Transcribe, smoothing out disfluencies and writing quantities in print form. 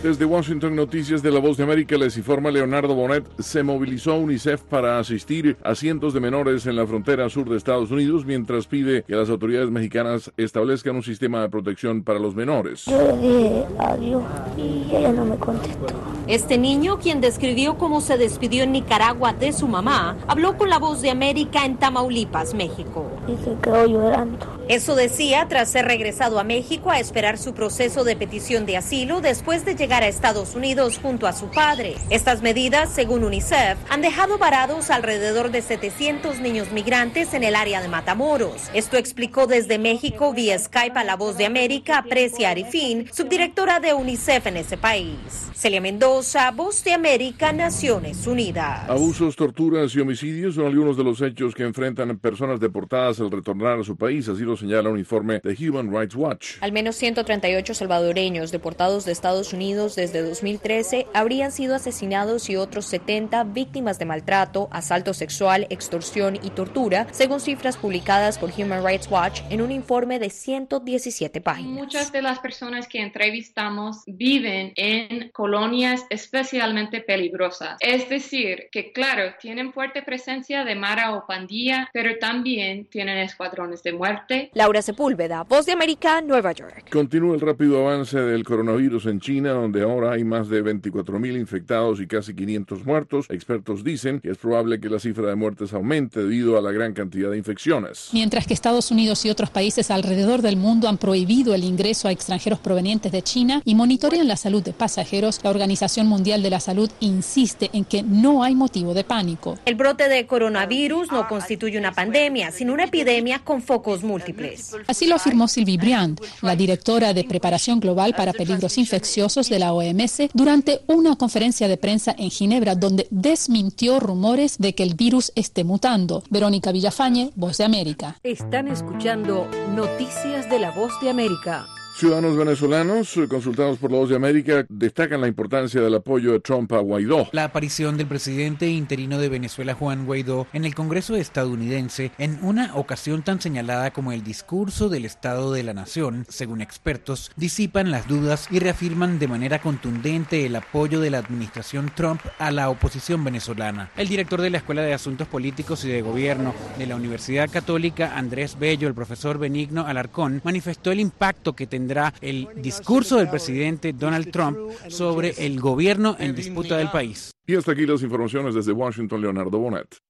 Desde Washington, Noticias de La Voz de América, les informa Leonardo Bonet. Se movilizó UNICEF para asistir a cientos de menores en la frontera sur de Estados Unidos, mientras pide que las autoridades mexicanas establezcan un sistema de protección para los menores. Yo le dije adiós y ella no me contestó. Este niño, quien describió cómo se despidió en Nicaragua de su mamá, habló con La Voz de América en Tamaulipas, México. Y se quedó llorando. Eso decía tras ser regresado a México a esperar su proceso de petición de asilo después de llegar a Estados Unidos junto a su padre. Estas medidas, según UNICEF, han dejado varados alrededor de 700 niños migrantes en el área de Matamoros. Esto explicó desde México vía Skype a La Voz de América Precia Arifin, subdirectora de UNICEF en ese país. Celia Mendoza, Voz de América, Naciones Unidas. Abusos, torturas y homicidios son algunos de los hechos que enfrentan personas deportadas al retornar a su país, así lo señala un informe de Human Rights Watch. Al menos 138 salvadoreños deportados de Estados Unidos desde 2013 habrían sido asesinados y otros 70 víctimas de maltrato, asalto sexual, extorsión y tortura, según cifras publicadas por Human Rights Watch en un informe de 117 páginas. Muchas de las personas que entrevistamos viven en colonias especialmente peligrosas. Es decir, que claro, tienen fuerte presencia de mara o pandilla, pero también tienen escuadrones de muerte. Laura Sepúlveda, Voz de América, Nueva York. Continúa el rápido avance del coronavirus en China, donde ahora hay más de 24,000 infectados y casi 500 muertos. Expertos dicen que es probable que la cifra de muertes aumente debido a la gran cantidad de infecciones. Mientras que Estados Unidos y otros países alrededor del mundo han prohibido el ingreso a extranjeros provenientes de China y monitorean la salud de pasajeros, la Organización Mundial de la Salud insiste en que no hay motivo de pánico. El brote de coronavirus no constituye una pandemia, sino una epidemia con focos múltiples. Así lo afirmó Sylvie Briand, la directora de Preparación Global para Peligros Infecciosos de la OMS, durante una conferencia de prensa en Ginebra, donde desmintió rumores de que el virus esté mutando. Verónica Villafañe, Voz de América. Están escuchando Noticias de la Voz de América. Ciudadanos venezolanos consultados por La Voz de América destacan la importancia del apoyo de Trump a Guaidó. La aparición del presidente interino de Venezuela, Juan Guaidó, en el Congreso estadounidense en una ocasión tan señalada como el discurso del Estado de la Nación, según expertos, disipan las dudas y reafirman de manera contundente el apoyo de la administración Trump a la oposición venezolana. El director de la Escuela de Asuntos Políticos y de Gobierno de la Universidad Católica, Andrés Bello, el profesor Benigno Alarcón, manifestó el impacto que tendrá el discurso del presidente Donald Trump sobre el gobierno en disputa del país. Y hasta aquí las informaciones desde Washington, Leonardo Bonet.